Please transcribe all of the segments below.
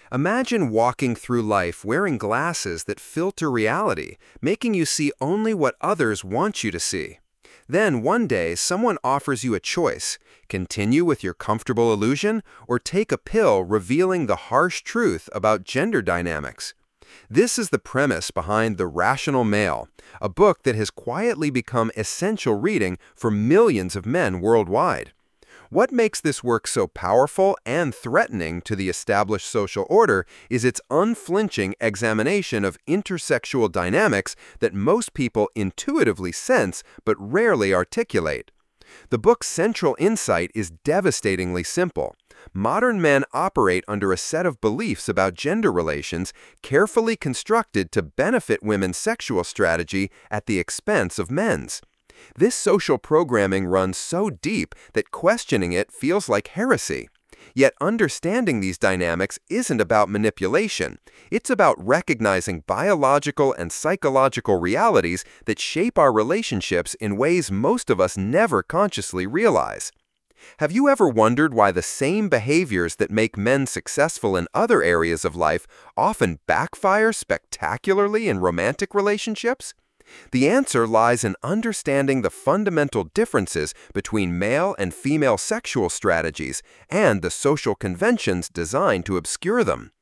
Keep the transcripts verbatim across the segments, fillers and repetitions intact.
Imagine walking through life wearing glasses that filter reality, making you see only what others want you to see. Then one day, someone offers you a choice: continue with your comfortable illusion or take a pill revealing the harsh truth about gender dynamics. This is the premise behind The Rational Male, a book that has quietly become essential reading for millions of men worldwide. What makes this work so powerful and threatening to the established social order is its unflinching examination of intersexual dynamics that most people intuitively sense but rarely articulate. The book's central insight is devastatingly simple. Modern men operate under a set of beliefs about gender relations carefully constructed to benefit women's sexual strategy at the expense of men's. This social programming runs so deep that questioning it feels like heresy. Yet understanding these dynamics isn't about manipulation. It's about recognizing biological and psychological realities that shape our relationships in ways most of us never consciously realize. Have you ever wondered why the same behaviors that make men successful in other areas of life often backfire spectacularly in romantic relationships? The answer lies in understanding the fundamental differences between male and female sexual strategies and the social conventions designed to obscure them.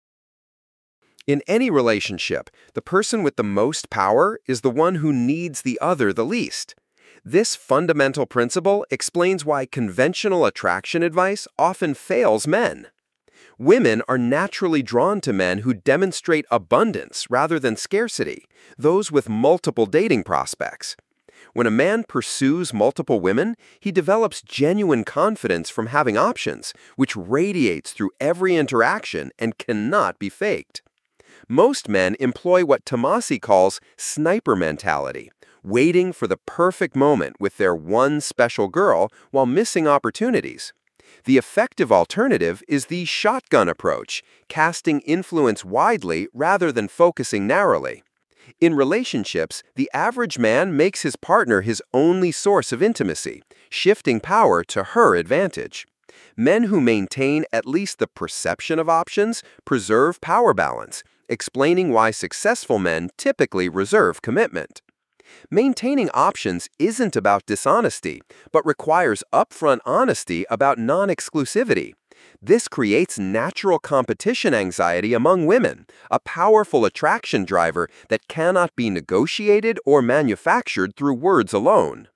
In any relationship, the person with the most power is the one who needs the other the least. This fundamental principle explains why conventional attraction advice often fails men. Women are naturally drawn to men who demonstrate abundance rather than scarcity, those with multiple dating prospects. When a man pursues multiple women, he develops genuine confidence from having options, which radiates through every interaction and cannot be faked. Most men employ what Tomasi calls sniper mentality, waiting for the perfect moment with their one special girl while missing opportunities. The effective alternative is the shotgun approach, casting influence widely rather than focusing narrowly. In relationships, the average man makes his partner his only source of intimacy, shifting power to her advantage. Men who maintain at least the perception of options preserve power balance, explaining why successful men typically reserve commitment. Maintaining options isn't about dishonesty, but requires upfront honesty about non-exclusivity. This creates natural competition anxiety among women, a powerful attraction driver that cannot be negotiated or manufactured through words alone.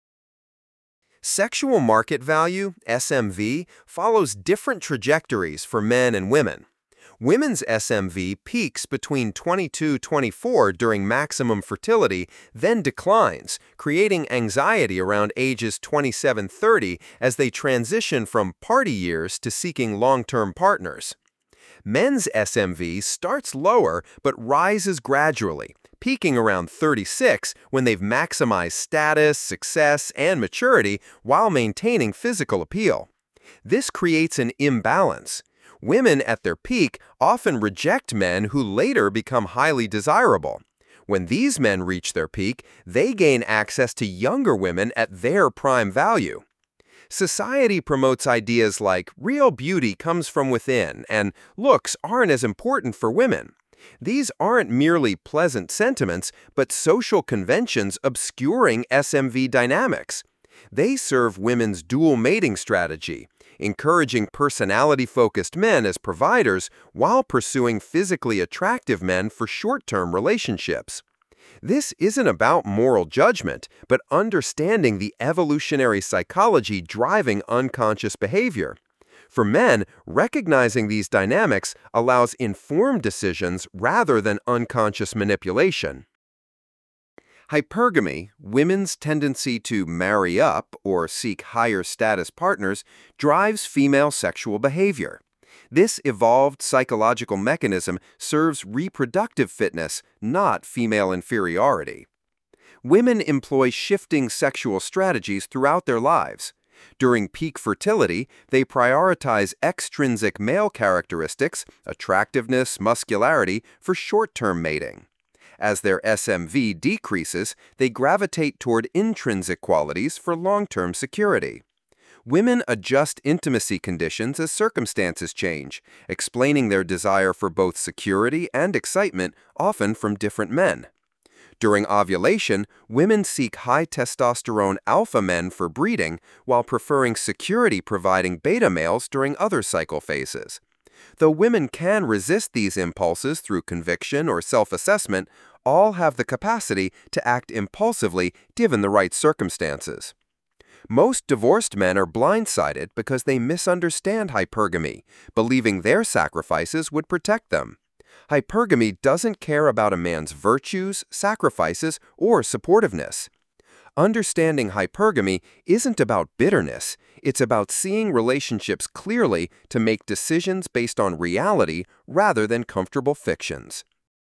Sexual market value, S M V, follows different trajectories for men and women. Women's S M V peaks between twenty-two to twenty-four during maximum fertility, then declines, creating anxiety around ages twenty-seven to thirty as they transition from party years to seeking long-term partners. Men's S M V starts lower but rises gradually, peaking around thirty-six when they've maximized status, success, and maturity while maintaining physical appeal. This creates an imbalance. Women at their peak often reject men who later become highly desirable. When these men reach their peak, they gain access to younger women at their prime value. Society promotes ideas like real beauty comes from within and looks aren't as important for women. These aren't merely pleasant sentiments, but social conventions obscuring S M V dynamics. They serve women's dual mating strategy, encouraging personality-focused men as providers while pursuing physically attractive men for short-term relationships. This isn't about moral judgment, but understanding the evolutionary psychology driving unconscious behavior. For men, recognizing these dynamics allows informed decisions rather than unconscious manipulation. Hypergamy, women's tendency to marry up or seek higher status partners, drives female sexual behavior. This evolved psychological mechanism serves reproductive fitness, not female inferiority. Women employ shifting sexual strategies throughout their lives. During peak fertility, they prioritize extrinsic male characteristics, attractiveness, muscularity, for short-term mating. As their S M V decreases, they gravitate toward intrinsic qualities for long-term security. Women adjust intimacy conditions as circumstances change, explaining their desire for both security and excitement, often from different men. During ovulation, women seek high testosterone alpha men for breeding, while preferring security-providing beta males during other cycle phases. Though women can resist these impulses through conviction or self-assessment, all have the capacity to act impulsively given the right circumstances. Most divorced men are blindsided because they misunderstand hypergamy, believing their sacrifices would protect them. Hypergamy doesn't care about a man's virtues, sacrifices, or supportiveness. Understanding hypergamy isn't about bitterness. It's about seeing relationships clearly to make decisions based on reality rather than comfortable fictions.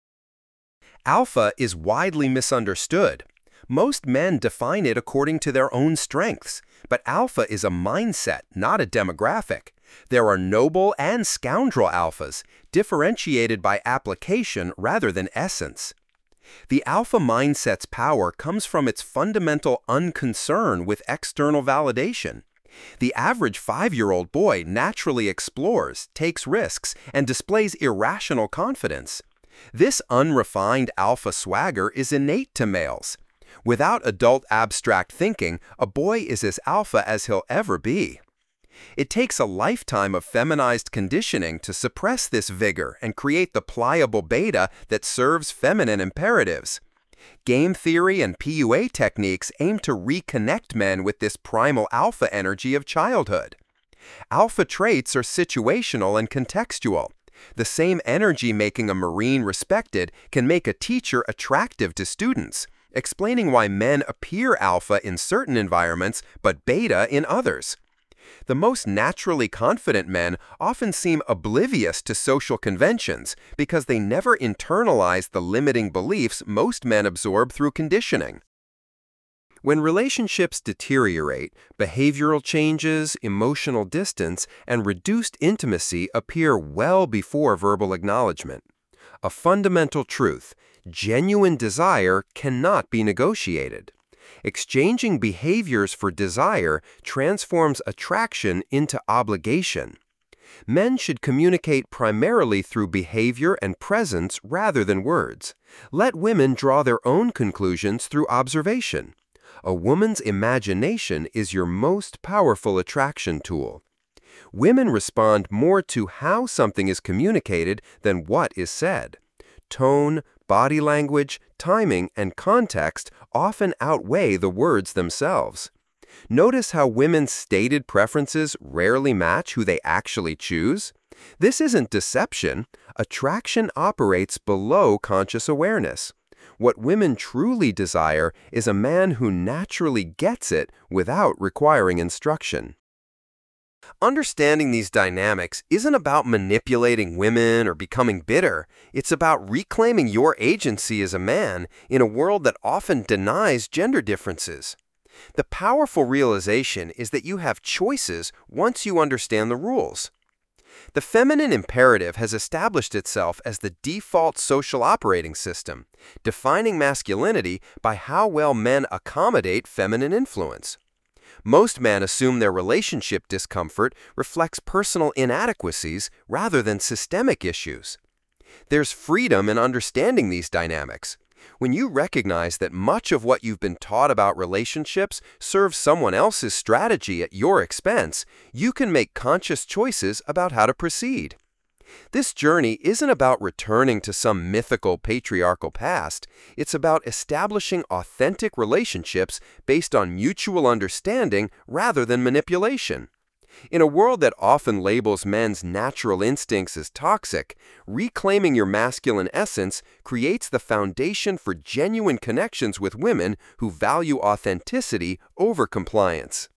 Alpha is widely misunderstood. Most men define it according to their own strengths, but alpha is a mindset, not a demographic. There are noble and scoundrel alphas, differentiated by application rather than essence. The alpha mindset's power comes from its fundamental unconcern with external validation. The average five-year-old boy naturally explores, takes risks, and displays irrational confidence. This unrefined alpha swagger is innate to males. Without adult abstract thinking, a boy is as alpha as he'll ever be. It takes a lifetime of feminized conditioning to suppress this vigor and create the pliable beta that serves feminine imperatives. Game theory and P U A techniques aim to reconnect men with this primal alpha energy of childhood. Alpha traits are situational and contextual. The same energy making a Marine respected can make a teacher attractive to students, explaining why men appear alpha in certain environments but beta in others. The most naturally confident men often seem oblivious to social conventions because they never internalize the limiting beliefs most men absorb through conditioning. When relationships deteriorate, behavioral changes, emotional distance, and reduced intimacy appear well before verbal acknowledgement. A fundamental truth: genuine desire cannot be negotiated. Exchanging behaviors for desire transforms attraction into obligation. Men should communicate primarily through behavior and presence rather than words. Let women draw their own conclusions through observation. A woman's imagination is your most powerful attraction tool. Women respond more to how something is communicated than what is said. Tone, body language, timing, and context often outweigh the words themselves. Notice how women's stated preferences rarely match who they actually choose? This isn't deception. Attraction operates below conscious awareness. What women truly desire is a man who naturally gets it without requiring instruction. Understanding these dynamics isn't about manipulating women or becoming bitter. It's about reclaiming your agency as a man in a world that often denies gender differences. The powerful realization is that you have choices once you understand the rules. The feminine imperative has established itself as the default social operating system, defining masculinity by how well men accommodate feminine influence. Most men assume their relationship discomfort reflects personal inadequacies rather than systemic issues. There's freedom in understanding these dynamics. When you recognize that much of what you've been taught about relationships serves someone else's strategy at your expense, you can make conscious choices about how to proceed. This journey isn't about returning to some mythical patriarchal past. It's about establishing authentic relationships based on mutual understanding rather than manipulation. In a world that often labels men's natural instincts as toxic, reclaiming your masculine essence creates the foundation for genuine connections with women who value authenticity over compliance.